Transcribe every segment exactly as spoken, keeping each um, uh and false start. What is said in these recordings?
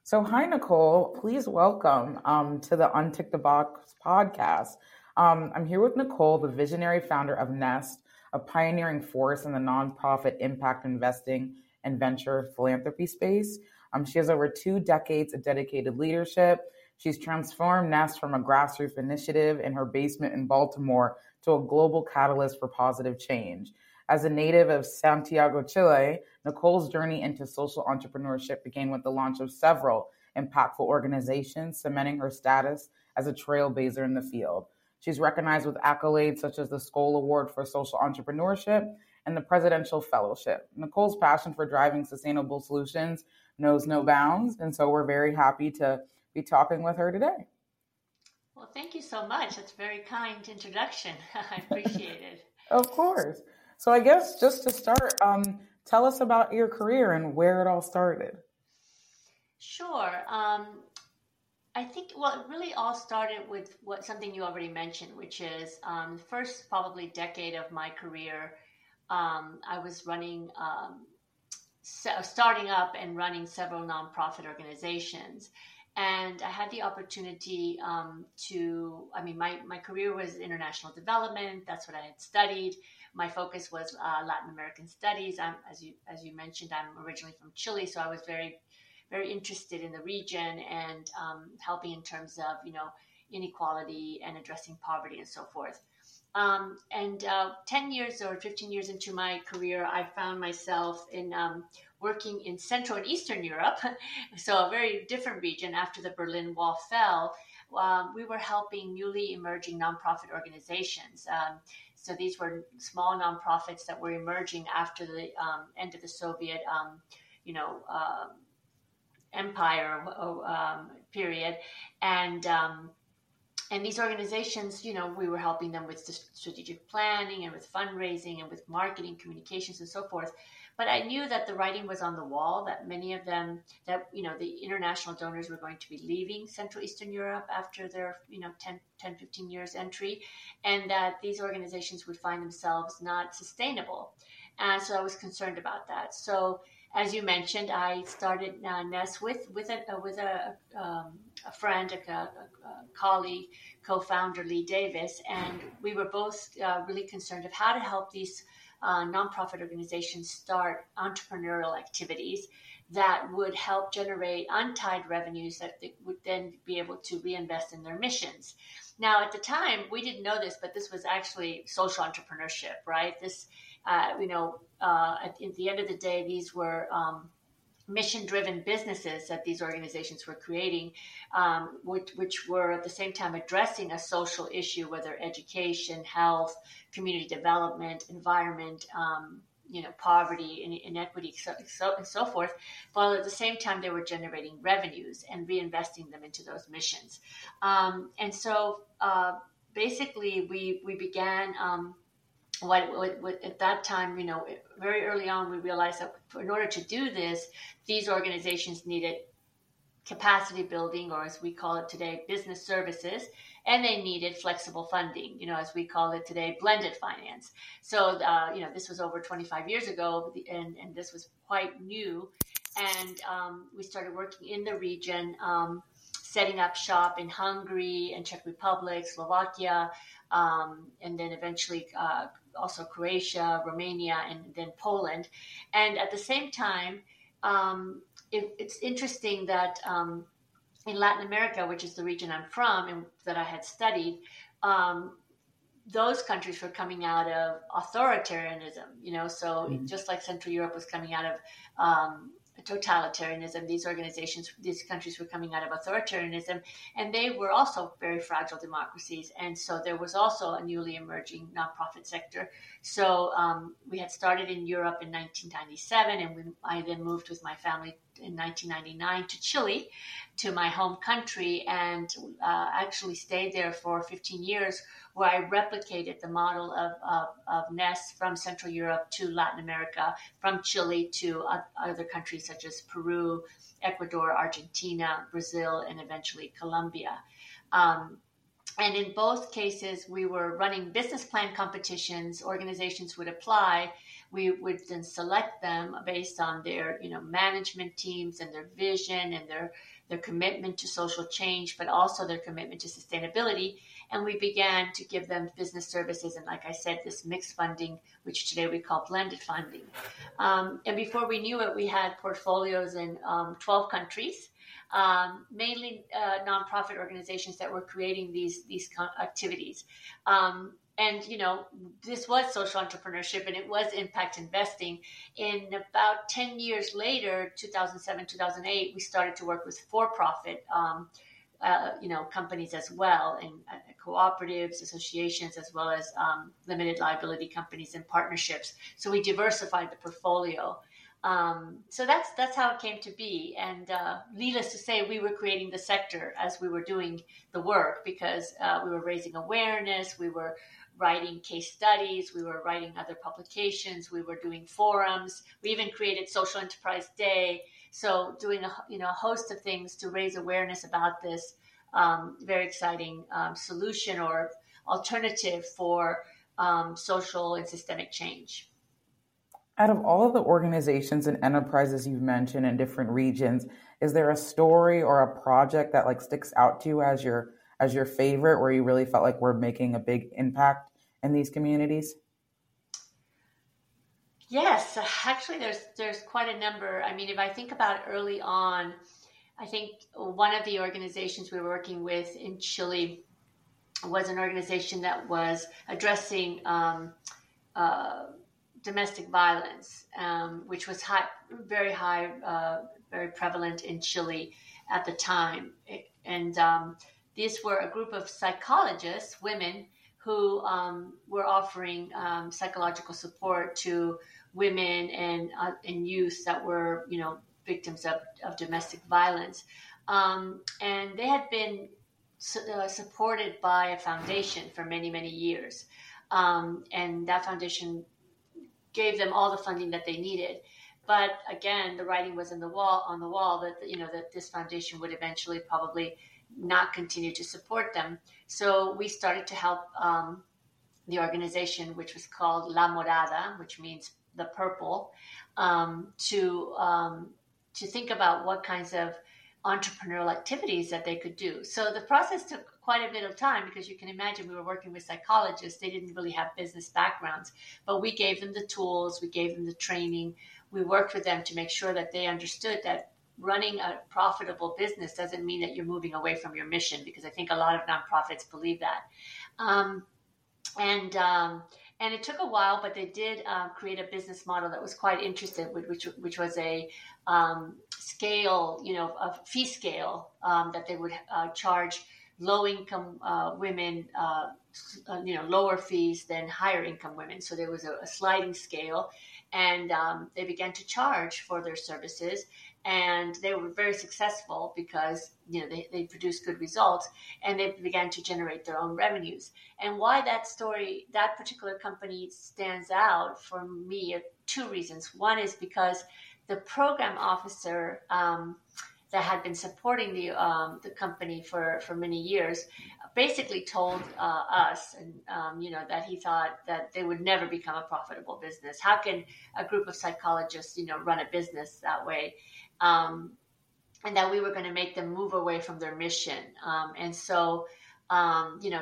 So, hi, Nicole. Please welcome um, to the Untick the Box podcast. Um, I'm here with Nicole, the visionary founder of Nest, a pioneering force in the nonprofit impact investing and venture philanthropy space. Um, she has over two decades of dedicated leadership. She's transformed Nest from a grassroots initiative in her basement in Baltimore to a global catalyst for positive change. As a native of Santiago, Chile, Nicole's journey into social entrepreneurship began with the launch of several impactful organizations, cementing her status as a trailblazer in the field. She's recognized with accolades such as the Skoll Award for Social Entrepreneurship and the Presidential Fellowship. Nicole's passion for driving sustainable solutions knows no bounds, and so we're very happy to be talking with her today. Well, thank you so much. That's a very kind introduction. I appreciate it. Of course. So I guess just to start, um, tell us about your career and where it all started. Sure. Um, I think, well, it really all started with what something you already mentioned, which is um, the first probably decade of my career. Um, I was running, um, starting up and running several nonprofit organizations. And I had the opportunity um, to, I mean, my, my career was international development. That's what I had studied. My focus was uh, Latin American studies. I'm, as you as you mentioned, I'm originally from Chile, so I was very, very interested in the region and um, helping in terms of, you know, inequality and addressing poverty and so forth. Um, and uh, ten years or fifteen years into my career, I found myself in um, working in Central and Eastern Europe, so a very different region after the Berlin Wall fell. Um, we were helping newly emerging nonprofit organizations. Um, so these were small nonprofits that were emerging after the um, end of the Soviet, um, you know, uh, empire um, period, and um, and these organizations, you know, we were helping them with strategic planning and with fundraising and with marketing, communications, and so forth. But I knew that the writing was on the wall, that many of them, that, you know, the international donors were going to be leaving Central Eastern Europe after their, you know, ten, ten, fifteen years entry, and that these organizations would find themselves not sustainable. And so I was concerned about that. So as you mentioned, I started uh, Nest with with a uh, with a, um, a friend, a, a, a colleague, co-founder Lee Davis, and we were both uh, really concerned of how to help these uh, nonprofit organizations start entrepreneurial activities that would help generate untied revenues that they would then be able to reinvest in their missions. Now, at the time, we didn't know this, but this was actually social entrepreneurship, right? This, uh, you know, uh, at, at the end of the day, these were um, mission-driven businesses that these organizations were creating, um, which, which were at the same time addressing a social issue, whether education, health, community development, environment, um, you know, poverty, inequity, so, so, and so forth, while at the same time they were generating revenues and reinvesting them into those missions. Um, and so uh, basically we, we began um, What, what, what at that time, you know, very early on, we realized that for, in order to do this, these organizations needed capacity building, or as we call it today, business services, and they needed flexible funding, you know, as we call it today, blended finance. So, uh, you know, this was over twenty-five years ago, and, and this was quite new. And um, we started working in the region, um, setting up shop in Hungary and Czech Republic, Slovakia, um, and then eventually uh, also Croatia, Romania, and then Poland. And at the same time, um, it, it's interesting that um, in Latin America, which is the region I'm from and that I had studied, um, those countries were coming out of authoritarianism, you know, so mm-hmm. just like Central Europe was coming out of um, totalitarianism, these organizations, these countries were coming out of authoritarianism, and they were also very fragile democracies. And so there was also a newly emerging nonprofit sector. So um, we had started in Europe in nineteen ninety-seven, and we, I then moved with my family in nineteen ninety-nine to Chile, to my home country, and uh, actually stayed there for fifteen years, where I replicated the model of, of, of Nest from Central Europe to Latin America, from Chile to uh, other countries such as Peru, Ecuador, Argentina, Brazil, and eventually Colombia. Um, and in both cases, we were running business plan competitions. Organizations would apply. We would then select them based on their, you know, management teams and their vision and their their commitment to social change, but also their commitment to sustainability. And we began to give them business services. And like I said, this mixed funding, which today we call blended funding. Um, and before we knew it, we had portfolios in um, twelve countries, um, mainly uh, nonprofit organizations that were creating these, these activities. Um, And, you know, this was social entrepreneurship and it was impact investing. In about ten years later, two thousand seven, two thousand eight, we started to work with for-profit, um, uh, you know, companies as well, and uh, cooperatives, associations, as well as um, limited liability companies and partnerships. So we diversified the portfolio. Um, so that's that's how it came to be. And uh, needless to say, we were creating the sector as we were doing the work, because uh, we were raising awareness, we were writing case studies, we were writing other publications, we were doing forums, we even created Social Enterprise Day. So doing a you know a host of things to raise awareness about this um, very exciting um, solution or alternative for um, social and systemic change. Out of all of the organizations and enterprises you've mentioned in different regions, is there a story or a project that like sticks out to you as your as your favorite, where you really felt like we're making a big impact in these communities? Yes, actually, there's there's quite a number. I mean, if I think about early on, I think one of the organizations we were working with in Chile was an organization that was addressing um, uh, domestic violence, um, which was high, very high, uh, very prevalent in Chile at the time. And um, these were a group of psychologists, women, who um, were offering um, psychological support to women and uh, and youth that were, you know, victims of, of domestic violence. Um, and they had been su- uh, supported by a foundation for many, many years. Um, and that foundation gave them all the funding that they needed. But again, the writing was in the wall on the wall that, you know, that this foundation would eventually probably not continue to support them. So we started to help um, the organization, which was called La Morada, which means the purple, um, to um, to think about what kinds of entrepreneurial activities that they could do. So the process took quite a bit of time, because you can imagine we were working with psychologists. They didn't really have business backgrounds, but we gave them the tools, we gave them the training, we worked with them to make sure that they understood that running a profitable business doesn't mean that you're moving away from your mission, because I think a lot of nonprofits believe that. Um, and um, and it took a while, but they did uh, create a business model that was quite interesting, which which was a um, scale, you know, a fee scale um, that they would uh, charge low-income uh, women, uh, you know, lower fees than higher-income women. So there was a, a sliding scale, and um, they began to charge for their services. And they were very successful because, you know, they, they produced good results, and they began to generate their own revenues. And why that story, that particular company stands out for me are two reasons. One is because the program officer um, that had been supporting the um, the company for, for many years basically told uh, us, and um, you know, that he thought that they would never become a profitable business. How can a group of psychologists, you know, run a business that way? Um, and that we were going to make them move away from their mission. Um, and so, um, you know,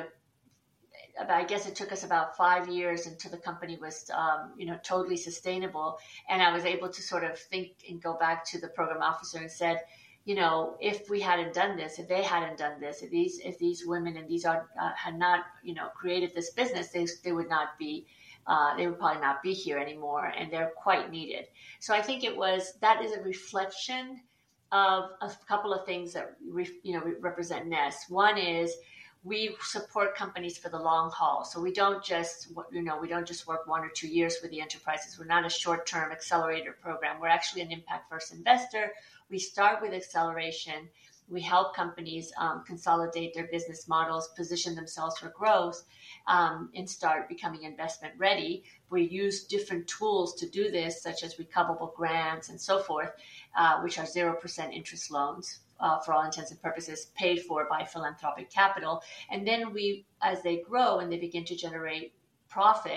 I guess it took us about five years until the company was, um, you know, totally sustainable. And I was able to sort of think and go back to the program officer and said, you know, if we hadn't done this, if they hadn't done this, if these if these women and these are uh, had not, you know, created this business, they they would not be. Uh, they would probably not be here anymore, and they're quite needed. So I think it was, that is a reflection of a couple of things that re, you know represent Nest. One is we support companies for the long haul. So we don't just, you know, we don't just work one or two years with the enterprises. We're not a short-term accelerator program. We're actually an impact-first investor. We start with acceleration. We help companies um, consolidate their business models, position themselves for growth, um, and start becoming investment ready. We use different tools to do this, such as recoverable grants and so forth, uh, which are zero percent interest loans, uh, for all intents and purposes, paid for by philanthropic capital. And then we, as they grow and they begin to generate profit,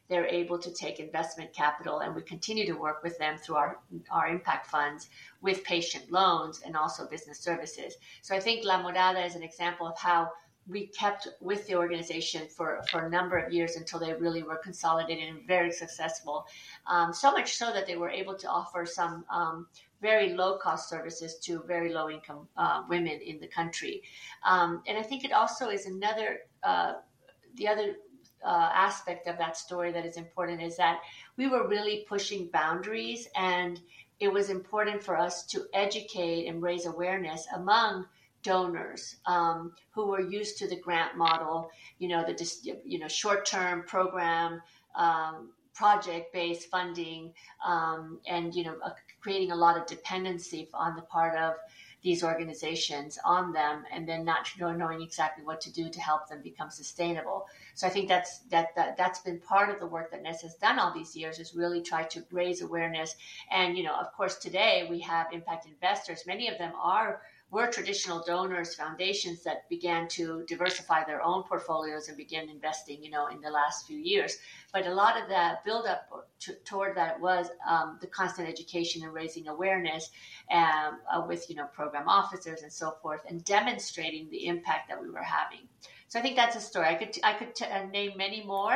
they're able to take investment capital, and we continue to work with them through our, our impact funds with patient loans and also business services. So I think La Morada is an example of how we kept with the organization for, for a number of years until they really were consolidated and very successful. Um, so much so that they were able to offer some um, very low-cost services to very low-income uh, women in the country. Um, and I think it also is another, uh, the other uh, aspect of that story that is important is that we were really pushing boundaries, and it was important for us to educate and raise awareness among donors um, who were used to the grant model, you know, the you know short-term program, um, project-based funding, um, and you know, uh, creating a lot of dependency on the part of these organizations on them, and then not knowing exactly what to do to help them become sustainable. So I think that's that, that that's been part of the work that Nest has done all these years, is really try to raise awareness. And you know, of course, today we have impact investors. Many of them are were traditional donors, foundations that began to diversify their own portfolios and begin investing, you know, in the last few years. But a lot of that build up to, toward that was um, the constant education and raising awareness um, uh, with, you know, program officers and so forth, and demonstrating the impact that we were having. So I think that's a story. I could I could t- uh, name many more,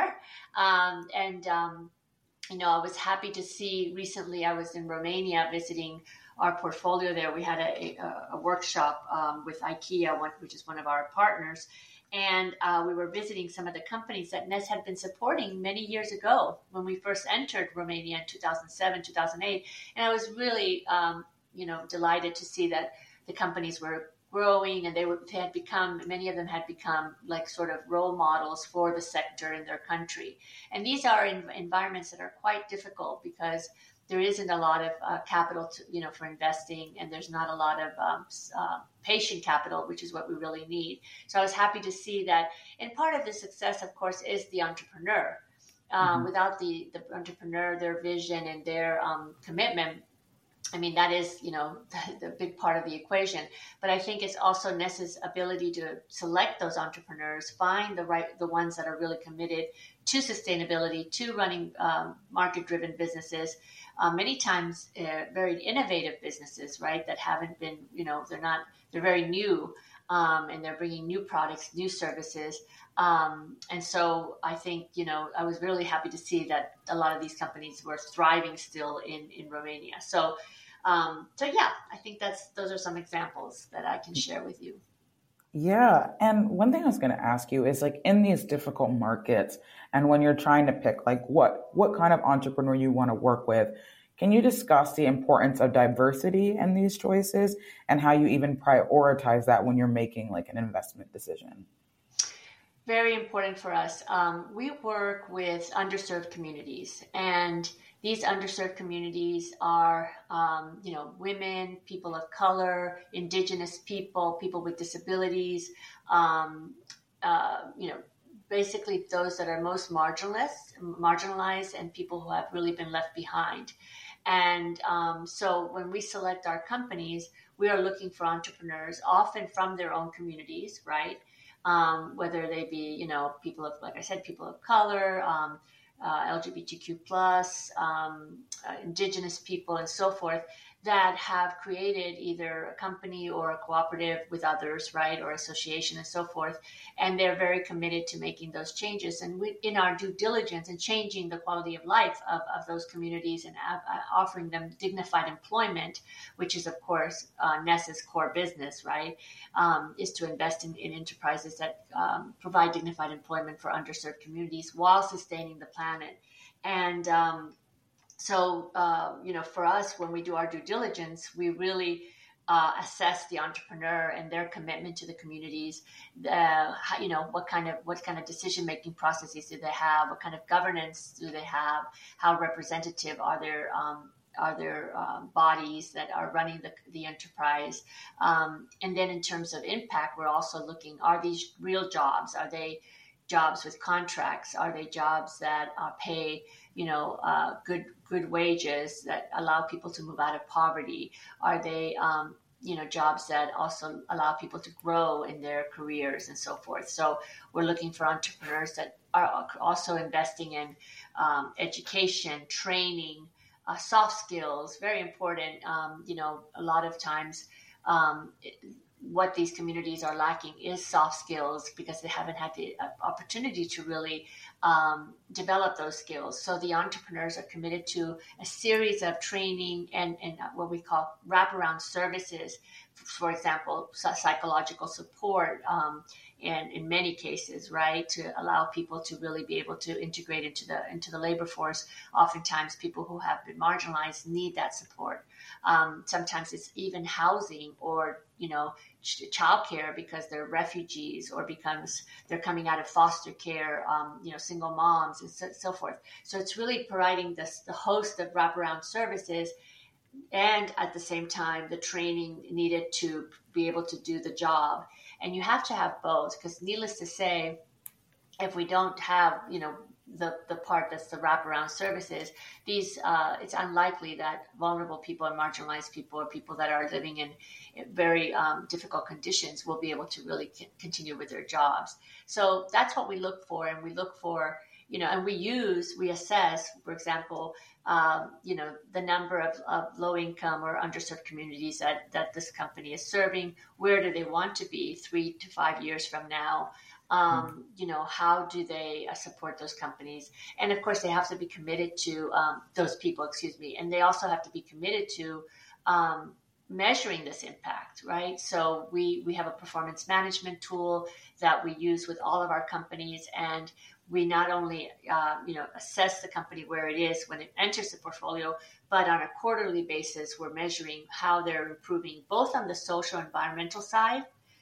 um, and um, you know, I was happy to see recently. I was in Romania visiting our portfolio there. We had a, a, a workshop um, with IKEA, one, which is one of our partners, and uh, we were visiting some of the companies that Nest had been supporting many years ago when we first entered Romania in two thousand seven, two thousand eight. And I was really, um, you know, delighted to see that the companies were growing, and they, were, they had become, many of them had become like sort of role models for the sector in their country. And these are in, environments that are quite difficult because there isn't a lot of uh, capital, to, you know, for investing, and there's not a lot of um, uh, patient capital, which is what we really need. So I was happy to see that. And part of the success, of course, is the entrepreneur. Um, mm-hmm. Without the, the entrepreneur, their vision and their um, commitment, I mean, that is, you know, the, the big part of the equation. But I think it's also Nest's ability to select those entrepreneurs, find the right, the ones that are really committed to sustainability, to running um, market-driven businesses, uh, many times uh, very innovative businesses, right? That haven't been, you know, they're not, they're very new, um, and they're bringing new products, new services. Um, and so I think, you know, I was really happy to see that a lot of these companies were thriving still in, in Romania. So, um, so yeah, I think that's, those are some examples that I can share with you. Yeah. And one thing I was going to ask you is, like, in these difficult markets, and when you're trying to pick like what, what kind of entrepreneur you want to work with, can you discuss the importance of diversity in these choices and how you even prioritize that when you're making like an investment decision? Very important for us. Um, we work with underserved communities, and these underserved communities are, um, you know, women, people of color, indigenous people, people with disabilities, um, uh, you know, basically those that are most marginalized, marginalized, and people who have really been left behind. And um, so when we select our companies, we are looking for entrepreneurs, often from their own communities, right? Um, whether they be, you know, people of, like I said, people of color, um, uh, L G B T Q plus, um, uh, indigenous people, and so forth, that have created either a company or a cooperative with others, right, or association and so forth. And they're very committed to making those changes. And we, in our due diligence and changing the quality of life of, of those communities and uh, offering them dignified employment, which is, of course, uh, Nest's core business, right, um, is to invest in, in enterprises that um, provide dignified employment for underserved communities while sustaining the planet. And um, So, uh, you know, for us, when we do our due diligence, we really uh, assess the entrepreneur and their commitment to the communities. Uh, how, you know, what kind of what kind of decision-making processes do they have? What kind of governance do they have? How representative are their um, are their um, bodies that are running the the enterprise? Um, and then, in terms of impact, we're also looking: are these real jobs? Are they jobs with contracts? Are they jobs that uh, pay, you know, uh, good good wages that allow people to move out of poverty? Are they, um, you know, jobs that also allow people to grow in their careers and so forth. So we're looking for entrepreneurs that are also investing in um, education, training, uh, soft skills, very important. Um, you know, a lot of times um, it, what these communities are lacking is soft skills because they haven't had the opportunity to really um, develop those skills. So the entrepreneurs are committed to a series of training and, and what we call wraparound services, for example, psychological support, um, and in many cases, right, to allow people to really be able to integrate into the into the labor force. Oftentimes, people who have been marginalized need that support. Um, sometimes it's even housing or, you know, childcare because they're refugees or becomes they're coming out of foster care, um, you know, single moms and so, so forth. So it's really providing this the host of wraparound services, and at the same time, the training needed to be able to do the job. And you have to have both, because needless to say, if we don't have, you know, the, the part that's the wraparound services, these uh, it's unlikely that vulnerable people and marginalized people or people that are living in very um, difficult conditions will be able to really c- continue with their jobs. So that's what we look for, and we look for, you know, and we use, we assess, for example, um, you know, the number of, of low income or underserved communities that, that this company is serving. Where do they want to be three to five years from now? Um, you know, how do they uh, support those companies? And of course, they have to be committed to um, those people, excuse me, and they also have to be committed to um, measuring this impact, right? So we we have a performance management tool that we use with all of our companies, and we not only uh, you know assess the company where it is when it enters the portfolio, but on a quarterly basis, we're measuring how they're improving both on the social environmental side.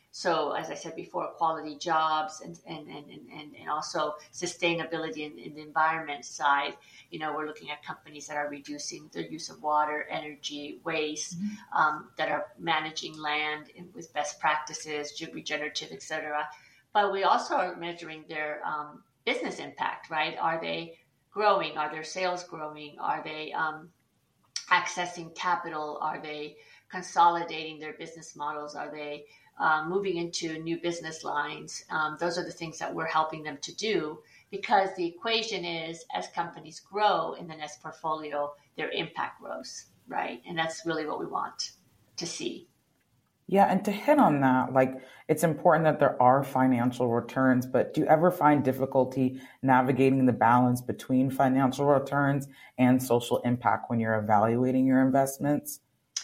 So as I said before, quality jobs and and and, and, and also sustainability in, in the environment side. You know, we're looking at companies that are reducing their use of water, energy, waste, mm-hmm. um, that are managing land in, with best practices, regenerative, et cetera. But we also are measuring their um, business impact, right? Are they growing? Are their sales growing? Are they um, accessing capital? Are they consolidating their business models? Are they uh, moving into new business lines? Um, those are the things that we're helping them to do, because the equation is, as companies grow in the Nest portfolio, their impact grows, right? And that's really what we want to see. Yeah, and to hit on that, like, it's important that there are financial returns, but do you ever find difficulty navigating the balance between financial returns and social impact when you're evaluating your investments?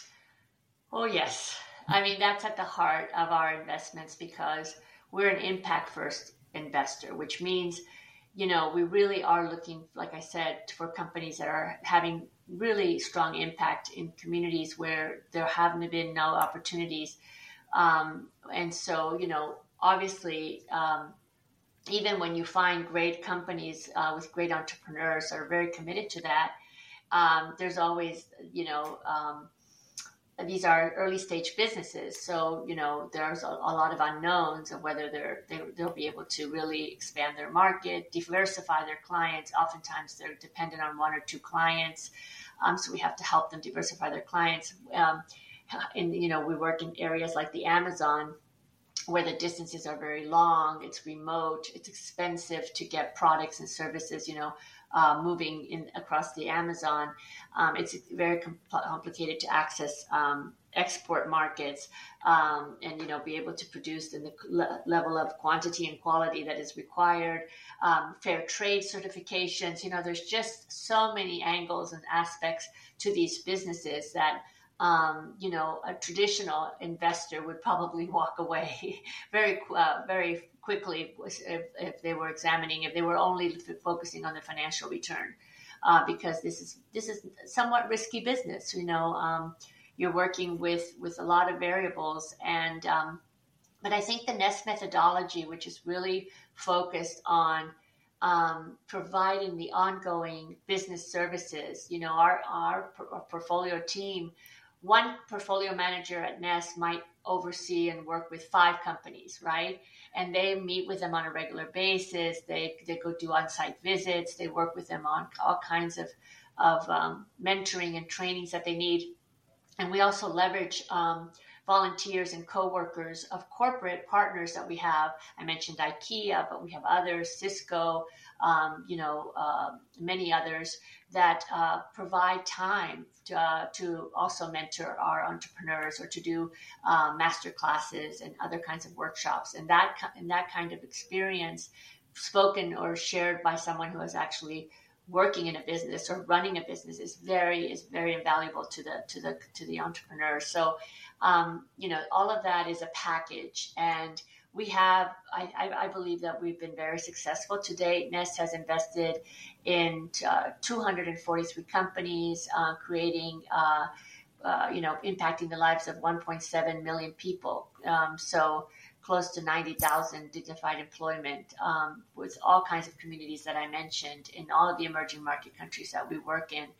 Oh, yes. I mean, that's at the heart of our investments, because we're an impact first investor, which means, you know, we really are looking, like I said, for companies that are having really strong impact in communities where there haven't been no opportunities. Um, and so, you know, obviously, um, even when you find great companies uh, with great entrepreneurs that are very committed to that, um, there's always, you know, um, these are early stage businesses. So, you know, there's a, a lot of unknowns of whether they're, they, they'll be able to really expand their market, diversify their clients. Oftentimes they're dependent on one or two clients. Um, so we have to help them diversify their clients. Um, and, you know, we work in areas like the Amazon, where the distances are very long, it's remote, it's expensive to get products and services, you know, uh, moving in across the Amazon. Um, it's very com- complicated to access um, export markets, um, and, you know, be able to produce in the le- level of quantity and quality that is required. Um, fair trade certifications, you know, there's just so many angles and aspects to these businesses that Um, you know, a traditional investor would probably walk away very, uh, very quickly if, if they were examining, if they were only focusing on the financial return, uh, because this is this is somewhat risky business. You know, um, you're working with with a lot of variables, and um, but I think the Nest methodology, which is really focused on um, providing the ongoing business services, you know, our our, our portfolio team. One portfolio manager at Nest might oversee and work with five companies, right? And they meet with them on a regular basis. They they go do on-site visits. They work with them on all kinds of, of um, mentoring and trainings that they need. And we also leverage um, volunteers and coworkers of corporate partners that we have. I mentioned IKEA, but we have others, Cisco, um, you know, uh, many others that uh, provide time to, uh, to also mentor our entrepreneurs or to do uh, master classes and other kinds of workshops. And that and that kind of experience, spoken or shared by someone who is actually working in a business or running a business, is very is very invaluable to the to the to the entrepreneur. So, um, you know, all of that is a package, and we have. I, I, I believe that we've been very successful to date. Nest has invested in uh, two hundred forty-three companies, uh, creating, uh, uh, you know, impacting the lives of one point seven million people. Um, so. Close to ninety thousand dignified employment um, with all kinds of communities that I mentioned in all of the emerging market countries that we work in.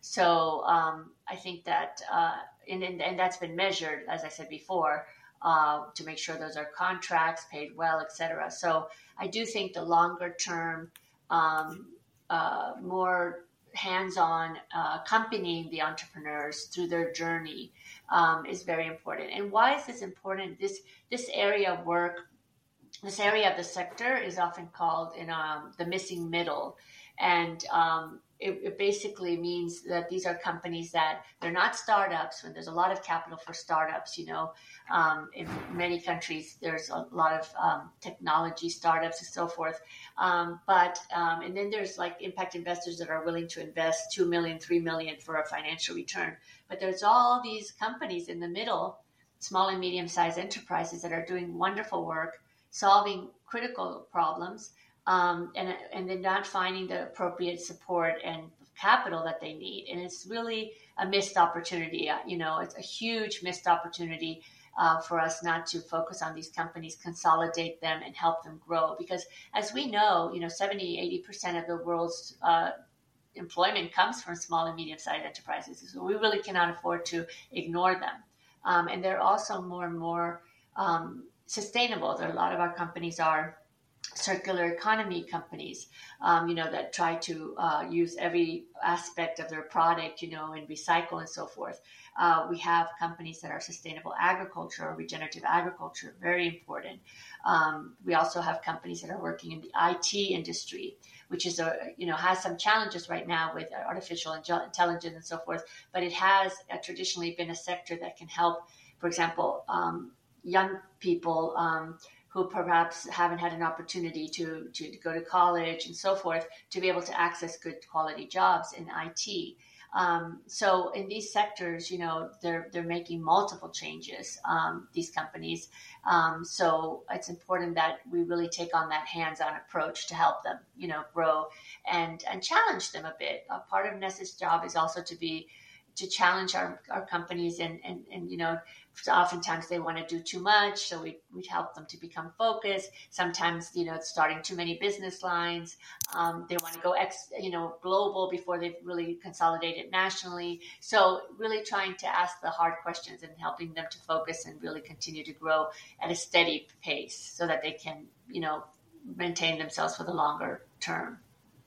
So um, I think that, uh, and, and, and that's been measured, as I said before, uh, to make sure those are contracts, paid well, et cetera. So I do think the longer term, um, uh, more hands-on uh, accompanying the entrepreneurs through their journey um, is very important. And why is this important? This this area of work, this area of the sector is often called in um, the missing middle. And um, it, it basically means that these are companies that they're not startups. When there's a lot of capital for startups, you know, um, in many countries, there's a lot of um, technology startups and so forth. Um, but, um, and then there's like impact investors that are willing to invest two million, three million for a financial return. But there's all these companies in the middle, small and medium-sized enterprises that are doing wonderful work, solving critical problems, um, and and then not finding the appropriate support and capital that they need. And it's really a missed opportunity. You know, it's a huge missed opportunity uh, for us not to focus on these companies, consolidate them, and help them grow. Because as we know, you know, seventy, eighty percent of the world's uh, employment comes from small and medium-sized enterprises. So we really cannot afford to ignore them. Um, and they're also more and more um, sustainable. There are a lot of our companies are circular economy companies, um, you know, that try to uh, use every aspect of their product, you know, and recycle and so forth. Uh, we have companies that are sustainable agriculture or regenerative agriculture, very important. Um, we also have companies that are working in the I T industry, which is a, you know, has some challenges right now with artificial intelligence and so forth, but it has uh, traditionally been a sector that can help, for example, um, young people um, who perhaps haven't had an opportunity to, to go to college and so forth, to be able to access good quality jobs in I T. Um, so in these sectors, you know, they're they're making multiple changes, um, these companies. Um, so it's important that we really take on that hands-on approach to help them, you know, grow and and challenge them a bit. A part of Nest's job is also to be to challenge our, our companies and, and, and, you know, oftentimes they want to do too much. So we, we help them to become focused. Sometimes, you know, it's starting too many business lines. Um, they want to go, ex, you know, global before they've really consolidated nationally. So really trying to ask the hard questions and helping them to focus and really continue to grow at a steady pace so that they can, you know, maintain themselves for the longer term.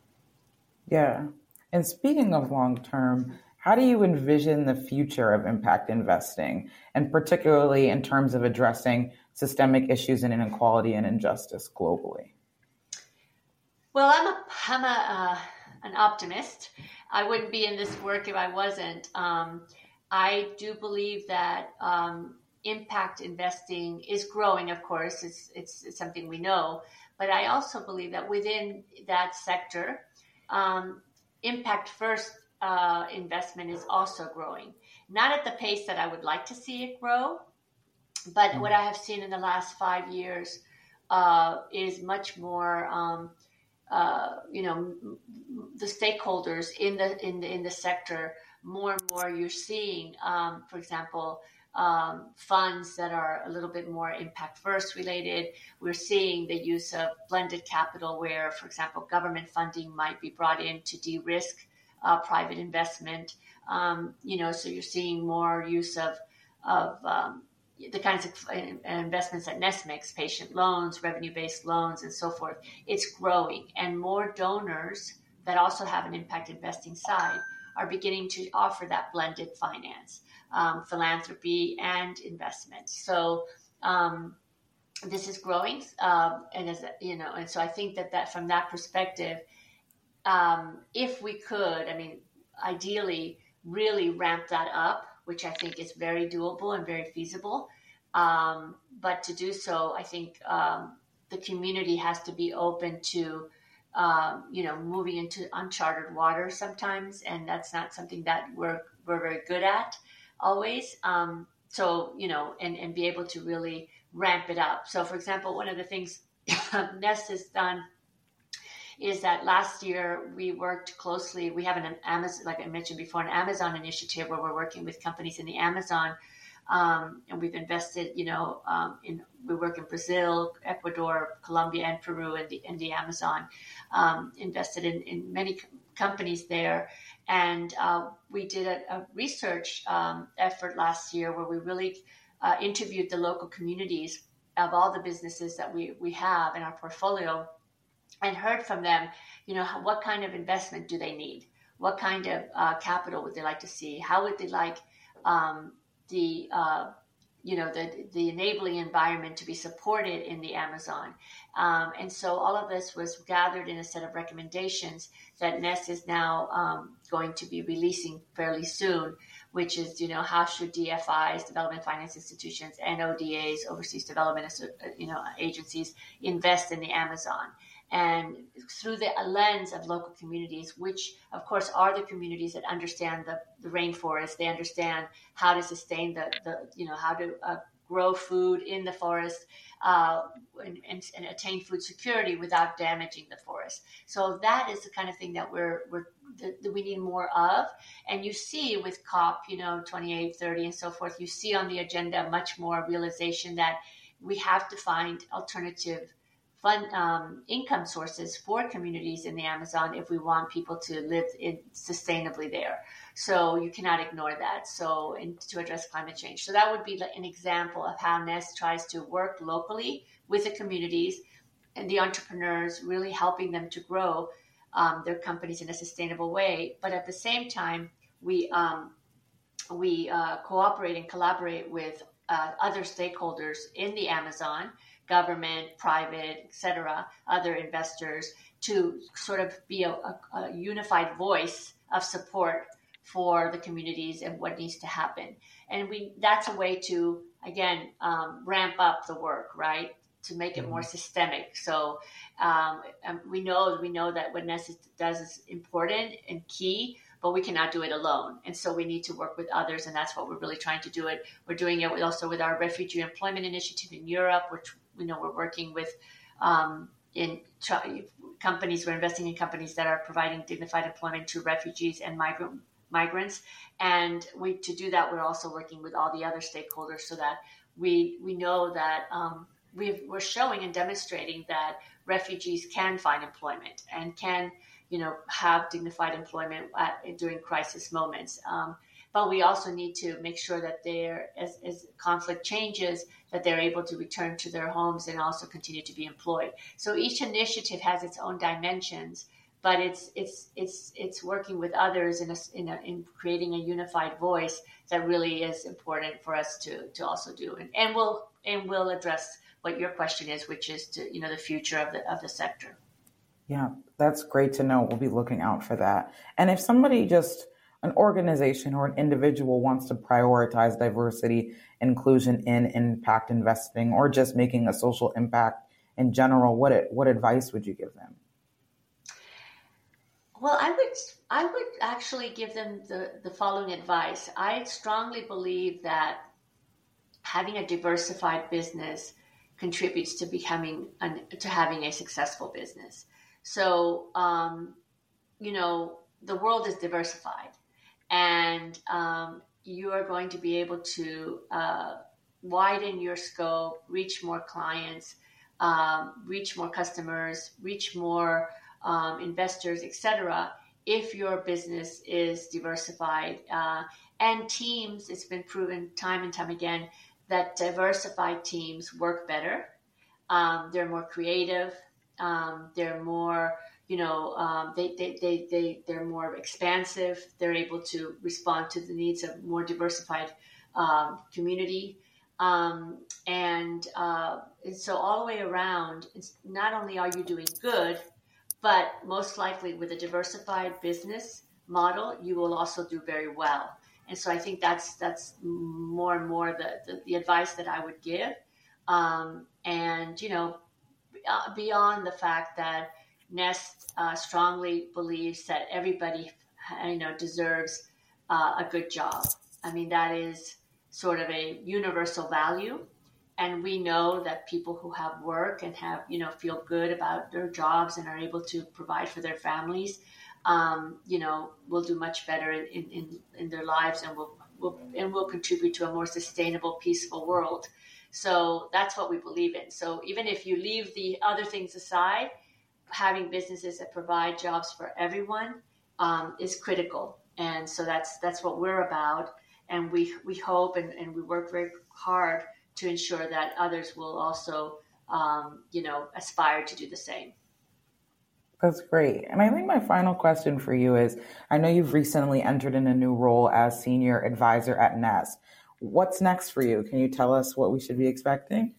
Yeah. And speaking of long term, how do you envision the future of impact investing, and particularly in terms of addressing systemic issues and inequality and injustice globally? Well, I'm a, I'm a uh, an optimist. I wouldn't be in this work if I wasn't. Um, I do believe that um, impact investing is growing. Of course, it's, it's it's something we know, but I also believe that within that sector, um, impact first. Uh, investment is also growing, not at the pace that I would like to see it grow, but mm-hmm. what I have seen in the last five years uh, is much more. Um, uh, you know, the stakeholders in the in the in the sector. More and more, you're seeing, um, for example, um, funds that are a little bit more impact first related. We're seeing the use of blended capital, where, for example, government funding might be brought in to de-risk Uh, private investment, um, you know, so you're seeing more use of of um, the kinds of investments that Nest makes, patient loans, revenue-based loans, and so forth. It's growing, and more donors that also have an impact investing side are beginning to offer that blended finance, um, philanthropy and investment. So um, this is growing, um, and as you know, and so I think that that from that perspective, um, if we could, I mean, ideally, really ramp that up, which I think is very doable and very feasible. Um, but to do so, I think um, the community has to be open to, um, you know, moving into uncharted waters sometimes, and that's not something that we're we're very good at always. Um, so you know, and and be able to really ramp it up. So, for example, one of the things Nest has done is that last year we worked closely. We have an Amazon, like I mentioned before, an Amazon initiative where we're working with companies in the Amazon, um, and we've invested. You know, um, in we work in Brazil, Ecuador, Colombia, and Peru in the in the Amazon. Um, invested in in many companies there, and uh, we did a, a research um, effort last year where we really uh, interviewed the local communities of all the businesses that we we have in our portfolio, and heard from them, you know, what kind of investment do they need? What kind of uh, capital would they like to see? How would they like um, the, uh, you know, the the enabling environment to be supported in the Amazon? Um, and so all of this was gathered in a set of recommendations that Nest is now um, going to be releasing fairly soon, which is, you know, how should D F Is, development finance institutions, and O D As, overseas development, you know, agencies, invest in the Amazon? And through the lens of local communities, which of course are the communities that understand the, the rainforest, they understand how to sustain the, the you know, how to uh, grow food in the forest uh, and, and, and attain food security without damaging the forest. So that is the kind of thing that we're, we're that, that we need more of. And you see with COP, you know, twenty-eight, thirty and so forth, you see on the agenda much more realization that we have to find alternative fund um, income sources for communities in the Amazon if we want people to live in sustainably there. So you cannot ignore that. So in, to address climate change. So that would be an example of how Nest tries to work locally with the communities and the entrepreneurs, really helping them to grow um, their companies in a sustainable way. But at the same time, we um, we uh, cooperate and collaborate with uh, other stakeholders in the Amazon, government, private, et cetera, other investors, to sort of be a, a, a unified voice of support for the communities and what needs to happen. And we that's a way to, again, um, ramp up the work, right? To make it mm-hmm. more systemic. So um, we know we know that what Nest does is important and key, but we cannot do it alone. And so we need to work with others, and that's what we're really trying to do it. We're doing it also with our refugee employment initiative in Europe, which we know we're working with um, in tr- companies. We're investing in companies that are providing dignified employment to refugees and migrant migrants. And we to do that, we're also working with all the other stakeholders so that we we know that um, we've, we're showing and demonstrating that refugees can find employment and can, you know, have dignified employment at, during crisis moments. Um, but we also need to make sure that they're, as, as conflict changes, that they're able to return to their homes and also continue to be employed. So each initiative has its own dimensions, but it's it's it's it's working with others in a, in, a, in creating a unified voice that really is important for us to to also do. And and we'll and we'll address what your question is, which is to, you know, the future of the of the sector. Yeah, that's great to know. We'll be looking out for that. And if somebody just, an organization or an individual wants to prioritize diversity, inclusion in impact investing, or just making a social impact in general, what it, what advice would you give them? Well, I would I would actually give them the, the following advice. I strongly believe that having a diversified business contributes to becoming an, to having a successful business. So, um, you know, the world is diversified, and um, you are going to be able to uh, widen your scope, reach more clients, um, reach more customers, reach more um, investors, et cetera, if your business is diversified. Uh, and teams, it's been proven time and time again that diversified teams work better. Um, they're more creative. Um, they're more, you know, um, they, they, they, they, they're more expansive. They're able to respond to the needs of more diversified um, community. Um, and, uh, and so all the way around, it's not only are you doing good, but most likely with a diversified business model, you will also do very well. And so I think that's that's more and more the, the, the advice that I would give. Um, and, you know, uh, beyond the fact that Nest uh, strongly believes that everybody, you know, deserves uh, a good job. I mean, that is sort of a universal value. And we know that people who have work and have, you know, feel good about their jobs and are able to provide for their families, um, you know, will do much better in, in, in their lives and will, will and will contribute to a more sustainable, peaceful world. So that's what we believe in. So even if you leave the other things aside, having businesses that provide jobs for everyone um, is critical. And so that's that's what we're about. And we we hope and, and we work very hard to ensure that others will also, um, you know, aspire to do the same. That's great. And I think my final question for you is, I know you've recently entered in a new role as senior advisor at Nest. What's next for you? Can you tell us what we should be expecting?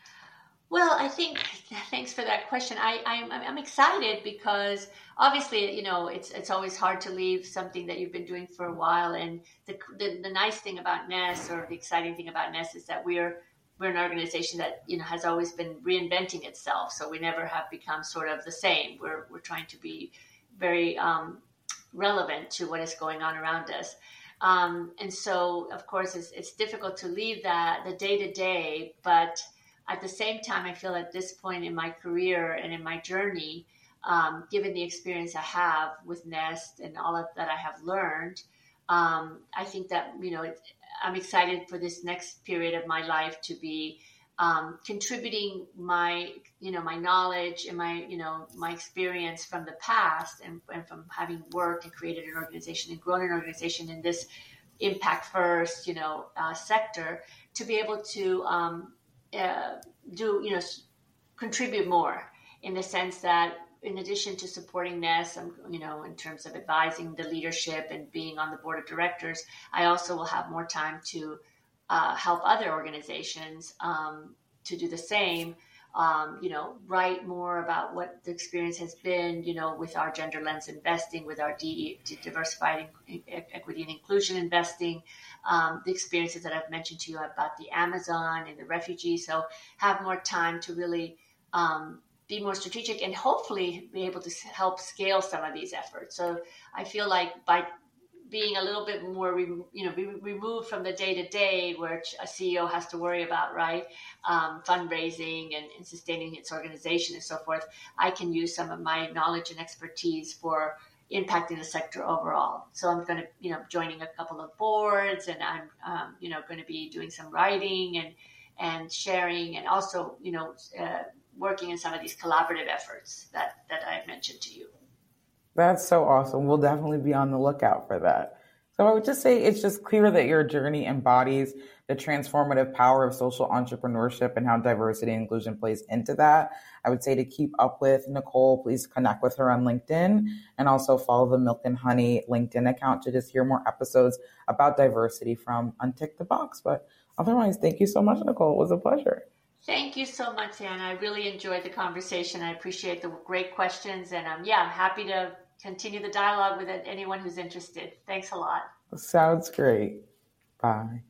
Well, I think, thanks for that question. I, I'm, I'm excited because obviously, you know, it's it's always hard to leave something that you've been doing for a while. And the the, the nice thing about Nest, or the exciting thing about Nest, is that we're we're an organization that, you know, has always been reinventing itself. So we never have become sort of the same. We're we're trying to be very um, relevant to what is going on around us. Um, and so, of course, it's it's difficult to leave that the day to day, but at the same time, I feel at this point in my career and in my journey, um, given the experience I have with Nest and all of that I have learned, um, I think that, you know, it, I'm excited for this next period of my life to be um, contributing my, you know, my knowledge and my, you know, my experience from the past and, and from having worked and created an organization and grown an organization in this impact first, you know, uh, sector, to be able to um, uh, do, you know, contribute more, in the sense that in addition to supporting Nest, um, you know, in terms of advising the leadership and being on the board of directors, I also will have more time to uh, help other organizations um, to do the same. Um, you know, write more about what the experience has been, you know, with our gender lens investing, with our D- diversified e- equity and inclusion investing, um, the experiences that I've mentioned to you about the Amazon and the refugees. So have more time to really um, be more strategic and hopefully be able to help scale some of these efforts. So I feel like by being a little bit more, you know, be removed from the day-to-day where a C E O has to worry about, right, um, fundraising and, and sustaining its organization and so forth, I can use some of my knowledge and expertise for impacting the sector overall. So I'm going to, you know, joining a couple of boards, and I'm, um, you know, going to be doing some writing and and sharing, and also, you know, uh, working in some of these collaborative efforts that that I mentioned to you. That's so awesome. We'll definitely be on the lookout for that. So I would just say it's just clear that your journey embodies the transformative power of social entrepreneurship and how diversity and inclusion plays into that. I would say to keep up with Nicole, please connect with her on LinkedIn, and also follow the Milk and Honey LinkedIn account to just hear more episodes about diversity from Untick the Box. But otherwise, thank you so much, Nicole. It was a pleasure. Thank you so much, Anna. I really enjoyed the conversation. I appreciate the great questions. And um, yeah, I'm happy to continue the dialogue with anyone who's interested. Thanks a lot. Sounds great. Bye.